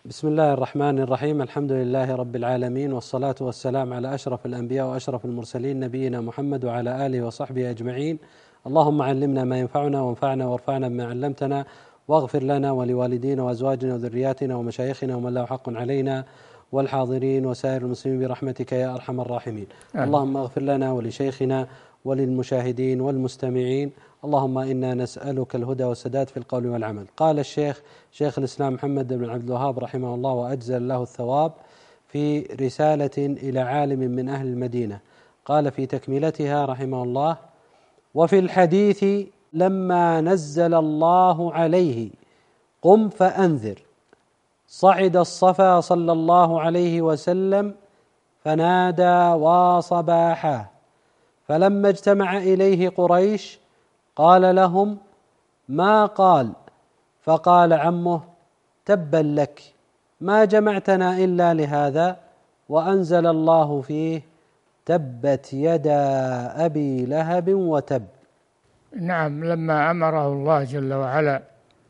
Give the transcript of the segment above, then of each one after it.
بسم الله الرحمن الرحيم. الحمد لله رب العالمين، والصلاة والسلام على أشرف الأنبياء وأشرف المرسلين نبينا محمد وعلى آله وصحبه أجمعين. اللهم علمنا ما ينفعنا وانفعنا وارفعنا بما علمتنا، واغفر لنا ولوالدينا وأزواجنا وذرياتنا ومشايخنا ومن له حق علينا والحاضرين وسائر المسلمين برحمتك يا أرحم الراحمين. اللهم اغفر لنا ولشيخنا وللمشاهدين والمستمعين. اللهم إنا نسألك الهدى والسداد في القول والعمل. قال شيخ الإسلام محمد بن عبد الوهاب رحمه الله وأجزل له الثواب في رسالة إلى عالم من أهل المدينة، قال في تكملتها رحمه الله: وفي الحديث لما نزل الله عليه قم فأنذر صعد الصفا صلى الله عليه وسلم فنادى وصباحا، فلما اجتمع إليه قريش قال لهم ما قال، فقال عمه: تبا لك، ما جمعتنا إلا لهذا، وأنزل الله فيه: تبت يدا أبي لهب وتب. نعم، لما أمره الله جل وعلا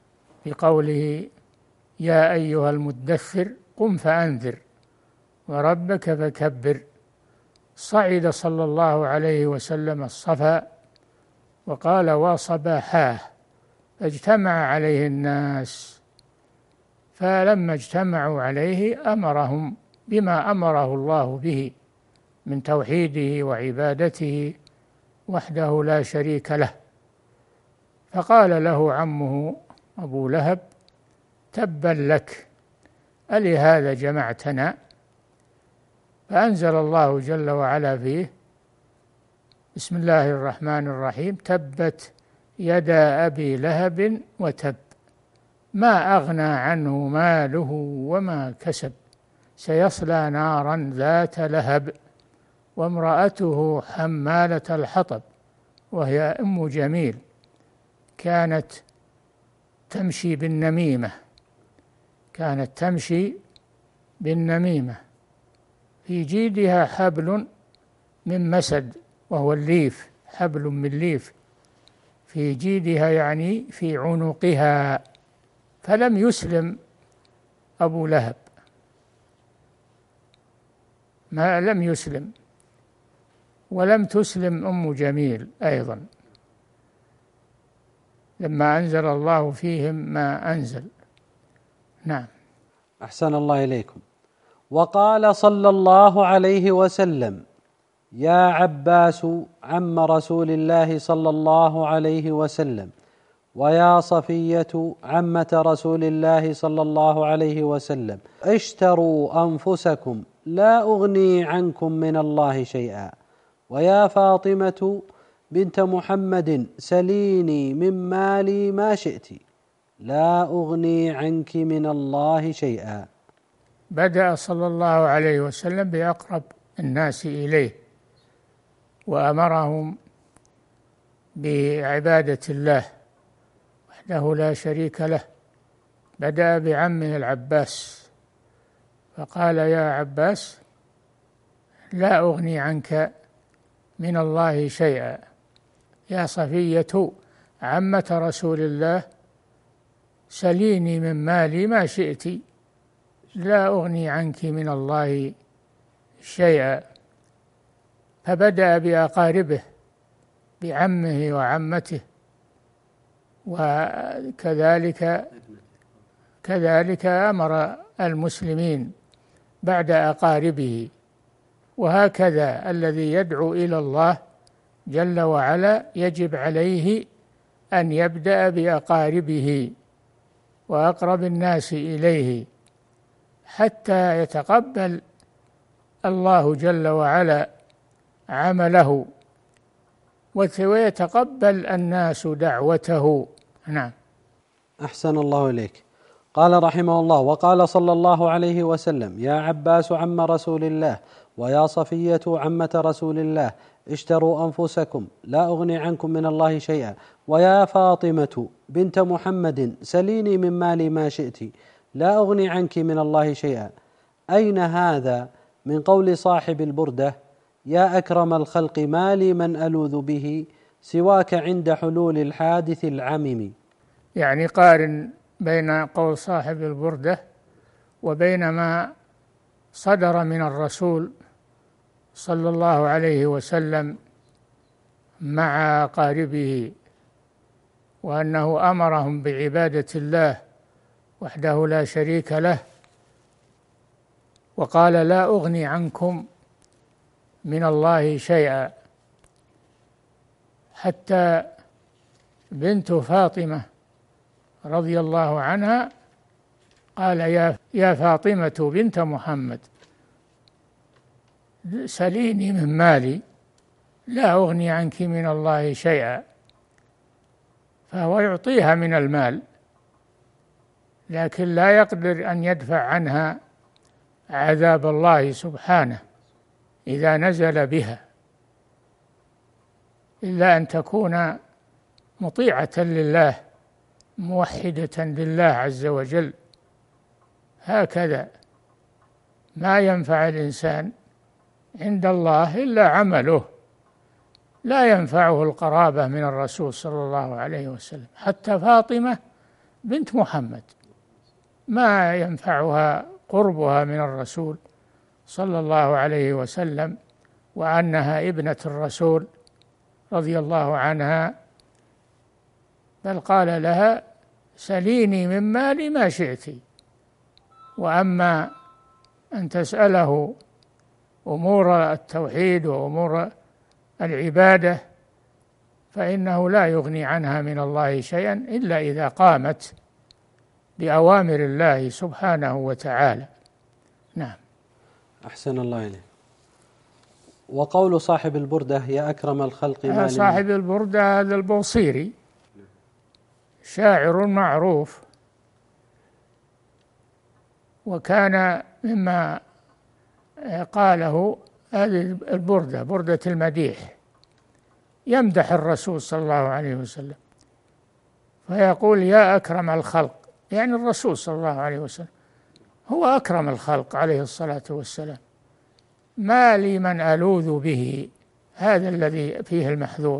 بقوله: يا أيها المدثر قم فأنذر وربك فكبر، صعد صلى الله عليه وسلم الصفا وقال: وصباحاه، فاجتمع عليه الناس، فلما اجتمعوا عليه أمرهم بما أمره الله به من توحيده وعبادته وحده لا شريك له. فقال له عمه أبو لهب: تبا لك، ألهذا جمعتنا؟ فأنزل الله جل وعلا فيه: بسم الله الرحمن الرحيم: تبت يدا أبي لهب وتب، ما أغنى عنه ماله وما كسب، سيصلى نارا ذات لهب، وامرأته حمالة الحطب، وهي أم جميل، كانت تمشي بالنميمة، في جيدها حبل من مسد، وهو الليف، حبل من ليف في جيدها يعني في عنقها. فلم يسلم أبو لهب، ما لم يسلم، ولم تسلم أم جميل أيضا لما أنزل الله فيهم ما أنزل. نعم. أحسن الله إليكم. وقال صلى الله عليه وسلم: يا عباس عم رسول الله صلى الله عليه وسلم، ويا صفية عمة رسول الله صلى الله عليه وسلم، اشتروا أنفسكم لا أغني عنكم من الله شيئا، ويا فاطمة بنت محمد سليني من مالي ما شئت، لا أغني عنك من الله شيئا. بدأ صلى الله عليه وسلم بأقرب الناس إليه وأمرهم بعبادة الله وحده لا شريك له. بدأ بعمه العباس فقال: يا عباس، لا أغني عنك من الله شيئا. يا صفية عمة رسول الله سليني من مالي ما شئت، لا أغني عنك من الله شيئا. فبدأ بأقاربه، بعمه وعمته، وكذلك أمر المسلمين بعد أقاربه. وهكذا الذي يدعو إلى الله جل وعلا يجب عليه أن يبدأ بأقاربه وأقرب الناس إليه حتى يتقبل الله جل وعلا عمله ويتقبل الناس دعوته. نعم. أحسن الله إليك. قال رحمه الله: وقال صلى الله عليه وسلم: يا عباس عم رسول الله، ويا صفية عمة رسول الله، اشتروا أنفسكم لا أغني عنكم من الله شيئا، ويا فاطمة بنت محمد سليني من مالي ما شئت، لا أغني عنك من الله شيئا. أين هذا من قول صاحب البردة: يا أكرم الخلق ما لي من ألوذ به سواك عند حلول الحادث العمم؟ يعني قارن بين قول صاحب البردة وبين ما صدر من الرسول صلى الله عليه وسلم مع أقاربه، وأنه أمرهم بعبادة الله وحده لا شريك له، وقال: لا أغني عنكم من الله شيئا. حتى بنت فاطمة رضي الله عنها قال: يا فاطمة بنت محمد، سليني من مالي لا أغني عنك من الله شيئا. فهو يعطيها من المال، لكن لا يقدر أن يدفع عنها عذاب الله سبحانه إذا نزل بها، إلا أن تكون مطيعة لله موحدة لله عز وجل. هكذا ما ينفع الإنسان عند الله إلا عمله، لا ينفعه القرابة من الرسول صلى الله عليه وسلم. حتى فاطمة بنت محمد ما ينفعها قربها من الرسول صلى الله عليه وسلم، وأنها ابنة الرسول رضي الله عنها، بل قال لها: سليني من مالي ما شئت، وأما أن تسأله أمور التوحيد وأمور العبادة فإنه لا يغني عنها من الله شيئا إلا إذا قامت بأوامر الله سبحانه وتعالى. نعم. أحسن الله إليك. وقول صاحب البردة: يا أكرم الخلق ما صاحب البردة هذا البوصيري شاعر معروف، وكان مما قاله هذه البردة بردة المديح، يمدح الرسول صلى الله عليه وسلم، فيقول: يا أكرم الخلق، يعني الرسول صلى الله عليه وسلم هو أكرم الخلق عليه الصلاة والسلام، ما لي من ألوذ به، هذا الذي فيه المحذور،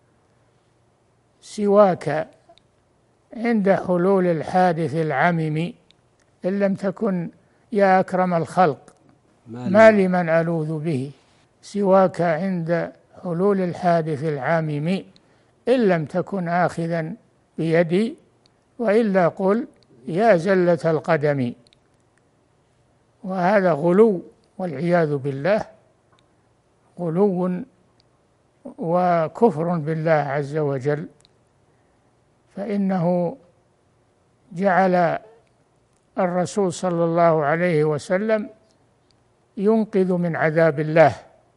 سواك عند حلول الحادث العمم، إن لم تكن يا أكرم الخلق ما لي من ألوذ به، سواك عند حلول الحادث العامم، إن لم تكن آخذا بيدي، وإلا قل يا زلة القدم. وهذا غلو والعياذ بالله، غلو وكفر بالله عز وجل، فإنه جعل الرسول صلى الله عليه وسلم ينقذ من عذاب الله،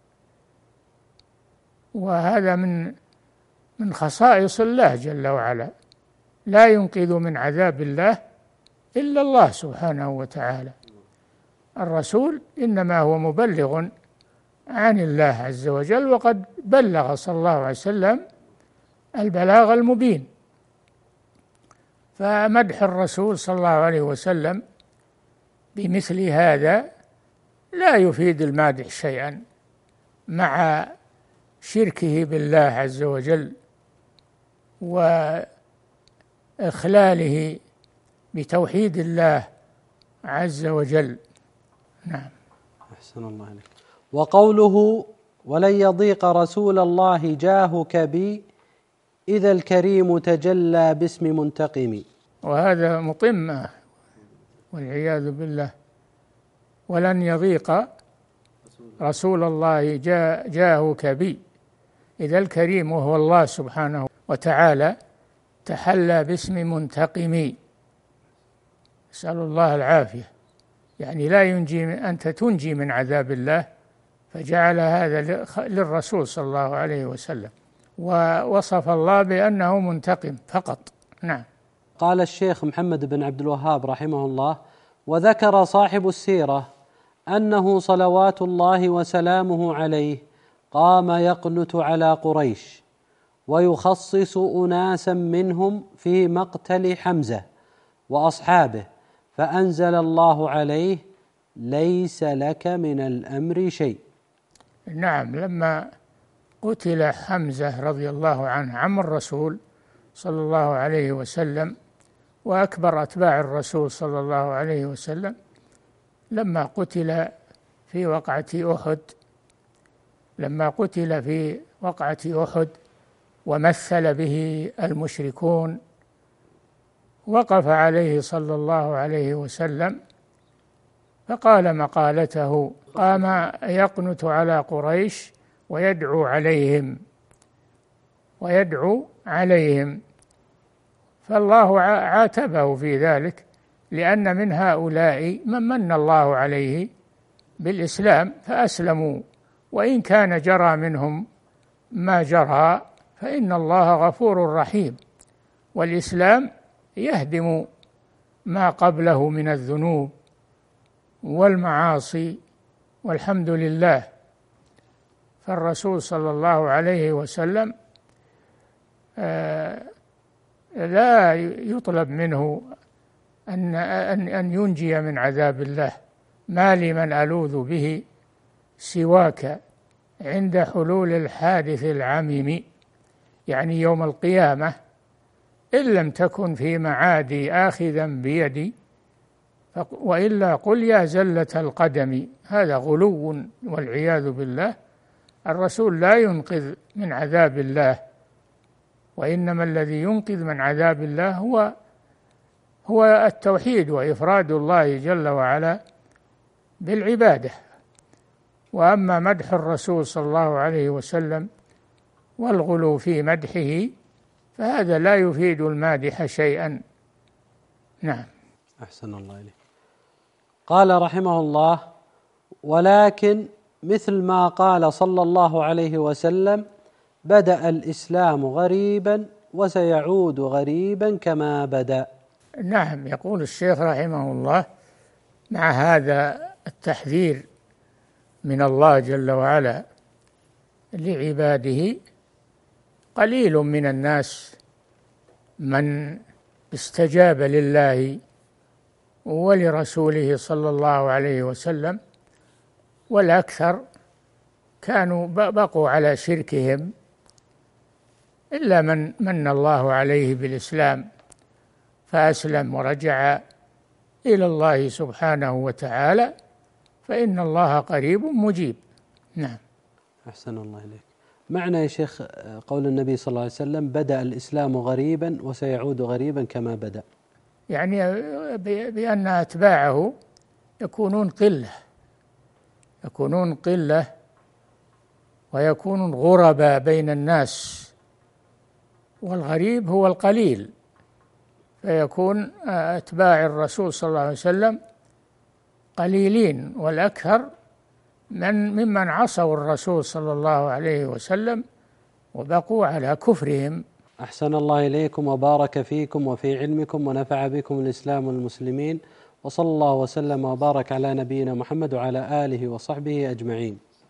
وهذا من خصائص الله جل وعلا، لا ينقذ من عذاب الله إلا الله سبحانه وتعالى. الرسول إنما هو مبلغ عن الله عز وجل، وقد بلغ صلى الله عليه وسلم البلاغ المبين. فمدح الرسول صلى الله عليه وسلم بمثل هذا لا يفيد المادح شيئا، مع شركه بالله عز وجل وإخلاله بتوحيد الله عز وجل. نعم. أحسن الله عليك. وقوله: ولن يضيق رسول الله جاهك بي إذا الكريم تجلى باسم منتقم. وهذا مطمة والعياذ بالله. ولن يضيق رسول الله جاهك بي، إذا الكريم وهو الله سبحانه وتعالى تحلى باسم منتقم، نسأل الله العافية، يعني لا ينجي أنت تنجي من عذاب الله، فجعل هذا للرسول صلى الله عليه وسلم، ووصف الله بأنه منتقم فقط. نعم. قال الشيخ محمد بن عبد الوهاب رحمه الله: وذكر صاحب السيرة أنه صلوات الله وسلامه عليه قام يقنت على قريش ويخصص أناسا منهم في مقتل حمزة وأصحابه، فأنزل الله عليه: ليس لك من الأمر شيء. نعم. لما قتل حمزة رضي الله عنه عم الرسول صلى الله عليه وسلم وأكبر أتباع الرسول صلى الله عليه وسلم، لما قتل في وقعة أحد، لما قتل في وقعة أحد ومثل به المشركون، وقف عليه صلى الله عليه وسلم فقال مقالته، قام يقنت على قريش ويدعو عليهم، فالله عاتبه في ذلك، لأن من هؤلاء من من الله عليه بالإسلام فأسلموا، وإن كان جرى منهم ما جرى فإن الله غفور رحيم، والإسلام يهدم ما قبله من الذنوب والمعاصي، والحمد لله. فالرسول صلى الله عليه وسلم لا يطلب منه أن ينجي من عذاب الله. ما لي من ألوذ به سواك عند حلول الحادث العميم، يعني يوم القيامة، إن لم تكن في معادي آخذا بيدي وإلا قل يا زلة القدم. هذا غلو والعياذ بالله. الرسول لا ينقذ من عذاب الله، وإنما الذي ينقذ من عذاب الله هو التوحيد وإفراد الله جل وعلا بالعبادة. وأما مدح الرسول صلى الله عليه وسلم والغلو في مدحه فهذا لا يفيد المادح شيئا. نعم. أحسن الله إليك. قال رحمه الله: ولكن مثل ما قال صلى الله عليه وسلم: بدأ الإسلام غريبا وسيعود غريبا كما بدأ. نعم، يقول الشيخ رحمه الله مع هذا التحذير من الله جل وعلا لعباده: قليل من الناس من استجاب لله ولرسوله صلى الله عليه وسلم، والأكثر كانوا بقوا على شركهم، إلا من من الله عليه بالإسلام فأسلم ورجع إلى الله سبحانه وتعالى، فإن الله قريب مجيب. نعم. أحسن الله إليك. معنى يا شيخ قول النبي صلى الله عليه وسلم: بدأ الإسلام غريبا وسيعود غريبا كما بدأ، يعني بأن أتباعه يكونون قلة ويكونون غرباء بين الناس، والغريب هو القليل، فيكون أتباع الرسول صلى الله عليه وسلم قليلين، والأكثر ممن عصوا الرسول صلى الله عليه وسلم وبقوا على كفرهم. أحسن الله إليكم وبارك فيكم وفي علمكم ونفع بكم الإسلام والمسلمين، وصلى الله وسلم وبارك على نبينا محمد وعلى آله وصحبه أجمعين.